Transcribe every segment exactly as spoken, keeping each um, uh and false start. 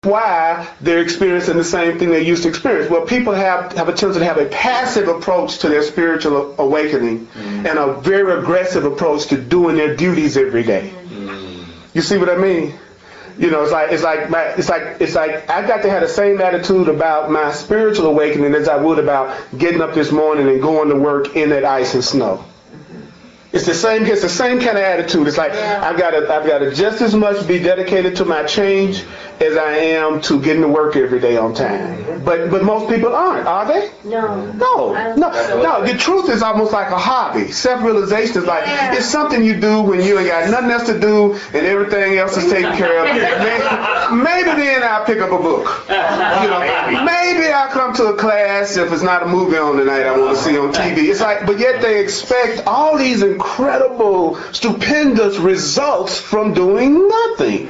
why they're experiencing the same thing they used to experience. Well, people have, have a tendency to have a passive approach to their spiritual awakening mm. and a very aggressive approach to doing their duties every day. Mm. You see what I mean? You know, it's like it's like my, it's like it's like I got to have the same attitude about my spiritual awakening as I would about getting up this morning and going to work in that ice and snow. It's the same. It's the same kind of attitude. It's like yeah. I've got to. I've got to just as much be dedicated to my change as I am to getting to work every day on time. But but most people aren't, are they? No. No. No. No. The truth is almost like a hobby. Self-realization is like yeah. it's something you do when you ain't got nothing else to do and everything else is taken care of. Maybe, maybe then I'll pick up a book. You know, maybe I'll come to a class if it's not a movie on tonight I want to see on T V. It's like, but yet they expect all these incredible, stupendous results from doing nothing.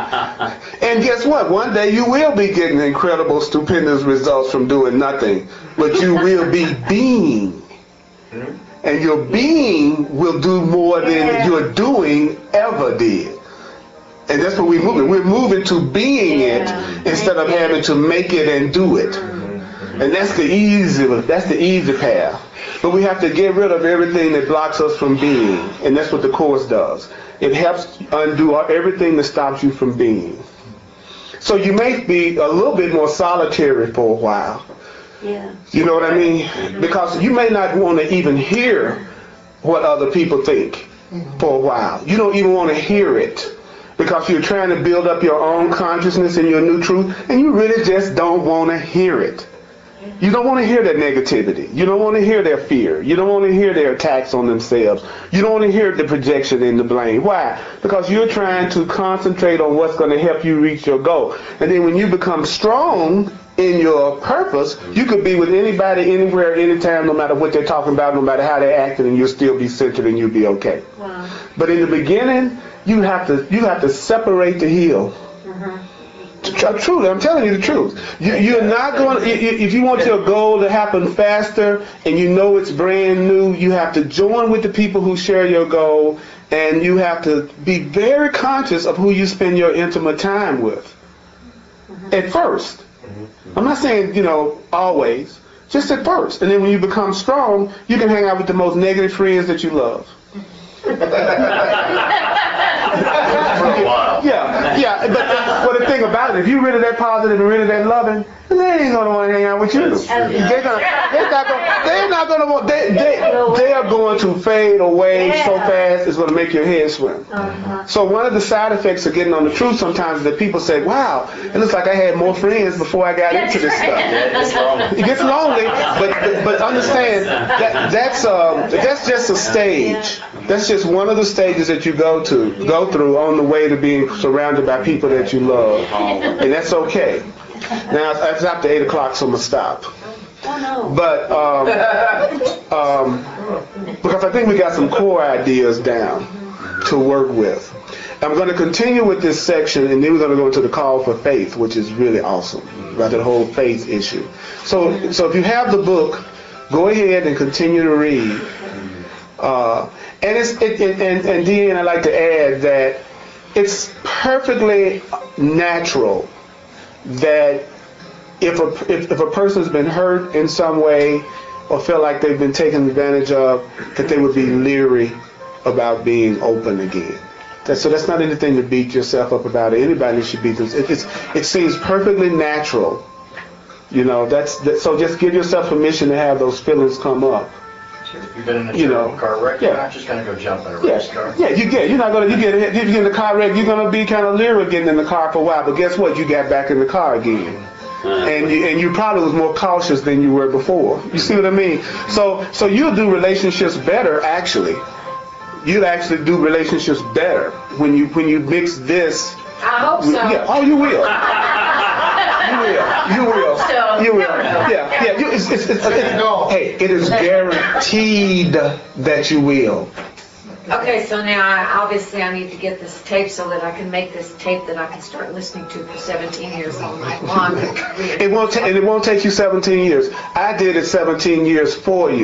And guess what? One day you will be getting incredible, stupendous results from doing nothing. But you will be being. And your being will do more than your doing ever did. And that's what we're moving. We're moving to being it instead of having to make it and do it. And that's the easy, that's the easy path. But we have to get rid of everything that blocks us from being. And that's what the Course does. It helps undo everything that stops you from being. So you may be a little bit more solitary for a while. Yeah. You know what I mean? Because you may not want to even hear what other people think for a while. You don't even want to hear it because you're trying to build up your own consciousness and your new truth, and you really just don't want to hear it. You don't want to hear their negativity. You don't want to hear their fear. You don't want to hear their attacks on themselves. You don't want to hear the projection and the blame. Why? Because you're trying to concentrate on what's going to help you reach your goal. And then when you become strong in your purpose, you could be with anybody, anywhere, anytime, no matter what they're talking about, no matter how they're acting, and you'll still be centered and you'll be okay. Wow. But in the beginning, you have to you have to separate the heel. Mm-hmm. Truly, I'm telling you the truth. You, you're not going. If you want your goal to happen faster, and you know it's brand new, you have to join with the people who share your goal, and you have to be very conscious of who you spend your intimate time with. Mm-hmm. At first, I'm not saying you know always, just at first, and then when you become strong, you can hang out with the most negative friends that you love. Yeah, yeah, but, but the thing about it, if you're really that positive and really that loving, they ain't gonna want to hang out with you. They're, gonna, they're not gonna. They're not gonna want. They they they are going to fade away so fast it's gonna make your head swim. Uh-huh. So one of the side effects of getting on the truth sometimes is that people say, "Wow, it looks like I had more friends before I got into this stuff." It gets lonely, but but, but understand that that's um that's just a stage. That's just one of the stages that you go to go through on the way to being surrounded by people that you love, and that's okay. Now it's after eight o'clock, so I'm gonna stop. Oh no. But um, um, because I think we got some core ideas down to work with. I'm going to continue with this section, and then we're going to go into the call for faith, which is really awesome about that whole faith issue. So, so if you have the book, go ahead and continue to read. Uh, and it's it, it, and and Dean, I'd like to add that it's perfectly natural that if a if, if a person's been hurt in some way or feel like they've been taken advantage of, that they would be leery about being open again. That, so that's not anything to beat yourself up about. Anybody should beat them. It, it's, it seems perfectly natural. You know, that's that, so just give yourself permission to have those feelings come up. You've been in a you know, car wreck. Yeah. You're not just going to go jump in a yeah. race car. Yeah, you get. You're not going to. You get. If you get in the car wreck, you're going to be kind of leery getting in the car for a while. But guess what? You got back in the car again, and you and you probably was more cautious than you were before. You see what I mean? So so you'll do relationships better actually. You'll actually do relationships better when you when you mix this. I hope so. Yeah. Oh, you will. You will. You will. So, you will. Yeah. Yeah. You, it's, it's, it's, it's, no. Hey, it is guaranteed that you will. Okay, so now I, obviously I need to get this tape so that I can make this tape that I can start listening to for seventeen years all night long. It won't ta- and it won't take you seventeen years. I did it seventeen years for you.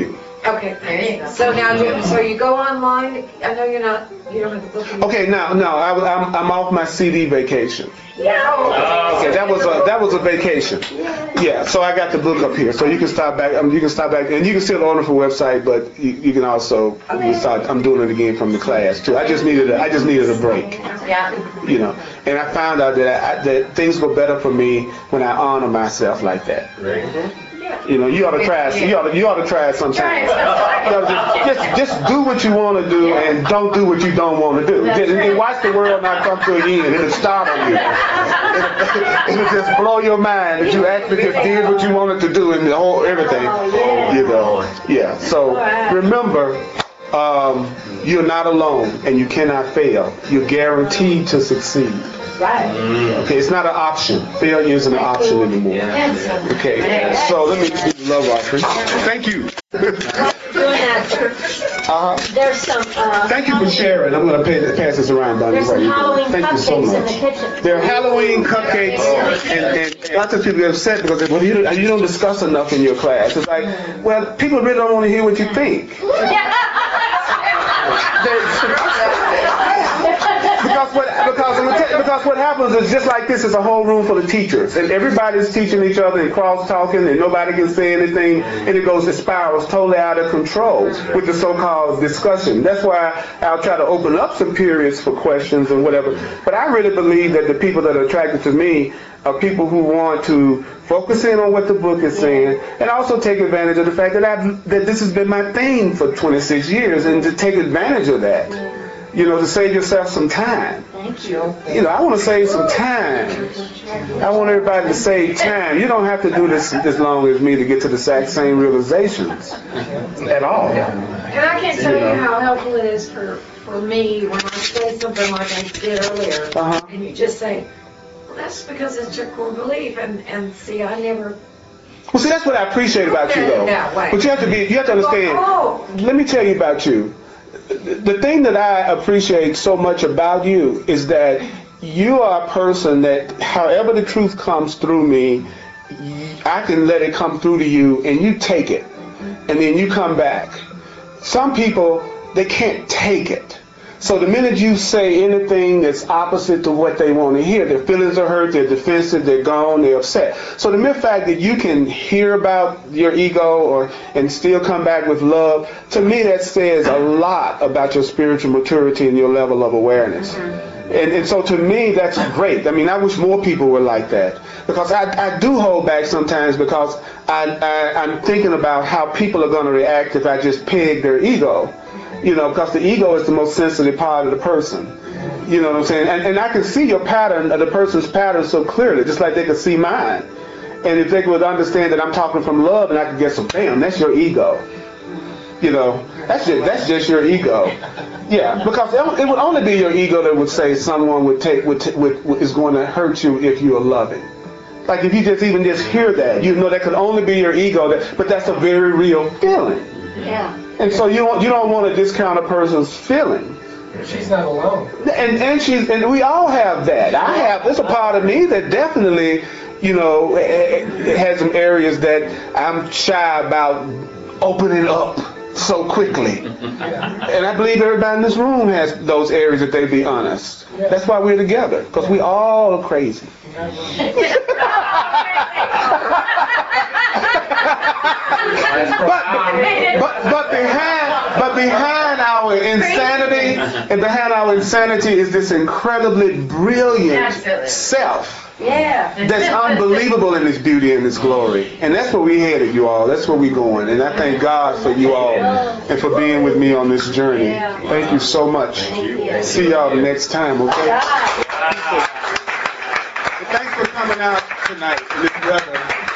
Okay, there you go. So now, do- so you go online, I know you're not, you don't have the book. in- Okay, now, no, I, I'm, I'm off my C D vacation. Yeah. Okay, that was a that was a vacation. Yeah, so I got the book up here, so you can stop back. Um, you can stop back, and you can still order from the website, but you, you can also you can start. I'm doing it again from the class too. I just needed a, I just needed a break, Yeah. you know. And I found out that I, that things go better for me when I honor myself like that. You know, you ought to try. You ought to, you ought to try it sometime. You ought to just, just just do what you want to do and don't do what you don't want to do. Just, and watch the world not come to an end. It'll startle you. It'll, it'll just blow your mind that you actually just did what you wanted to do and the whole everything. You know. Yeah. So remember, um, you're not alone and you cannot fail. You're guaranteed to succeed. Right. Okay, it's not an option. Failure isn't an option anymore. Okay, so let me do the love offering. Thank you. Doing that, Uh-huh. there's some, uh, Thank you for sharing. I'm going to pass this around, Donnie. there's some Halloween Thank you so cupcakes in the much. kitchen. There are Halloween cupcakes, and, and lots of people get upset because well, you, don't, you don't discuss enough in your class. It's like, well, people really don't want to hear what you think. Because what because I'm gonna tell you, because what happens is just like this is a whole room full of teachers and everybody's teaching each other and cross talking and nobody can say anything and it goes it spirals totally out of control with the so-called discussion. That's why I'll try to open up some periods for questions and whatever. But I really believe that the people that are attracted to me are people who want to focus in on what the book is saying and also take advantage of the fact that I've that this has been my thing for twenty-six years and to take advantage of that. You know, to save yourself some time. Thank you. You know, I want to save some time. I want everybody to save time. You don't have to do this as long as me to get to the exact same realizations at all. And I can't tell you how helpful it is for, for me when I say something like I did earlier, Uh-huh. and you just say, well, that's because it's your core belief, and, and see, I never... Well, see, that's what I appreciate about you, though. That way. But you have to be, you have to understand. Oh. Let me tell you about you. The thing that I appreciate so much about you is that you are a person that, however the truth comes through me, I can let it come through to you, and you take it, and then you come back. Some people, they can't take it. So the minute you say anything that's opposite to what they want to hear, their feelings are hurt, they're defensive, they're gone, they're upset. So the mere fact that you can hear about your ego or and still come back with love, to me that says a lot about your spiritual maturity and your level of awareness. And, and so to me, that's great. I mean, I wish more people were like that. Because I, I do hold back sometimes because I, I, I'm thinking about how people are going to react if I just peg their ego. You know, because the ego is the most sensitive part of the person. You know what I'm saying? And, and I can see your pattern, the person's pattern so clearly, just like they can see mine. And if they would understand that I'm talking from love and I could get some, damn, that's your ego. You know, that's just, that's just your ego. Yeah, because it would only be your ego that would say someone would take would, t- would, would is going to hurt you if you are loving. Like if you just even just hear that, you know that could only be your ego. That, but that's a very real feeling. Yeah. And so you don't, you don't want to discount a person's feeling. She's not alone. And and she's and we all have that. I have. There's a part of me that definitely, you know, it has some areas that I'm shy about opening up so quickly. And I believe everybody in this room has those areas that they be honest. That's why we're together, because we all are crazy. But, but but behind but behind our insanity and behind our insanity is this incredibly brilliant Absolutely. self Yeah. that's unbelievable in its beauty and its glory. And that's where we headed, you all. That's where we're going. And I thank God for you all and for being with me on this journey. Thank you so much. See y'all the next time, okay? Thanks for coming out tonight in this weather.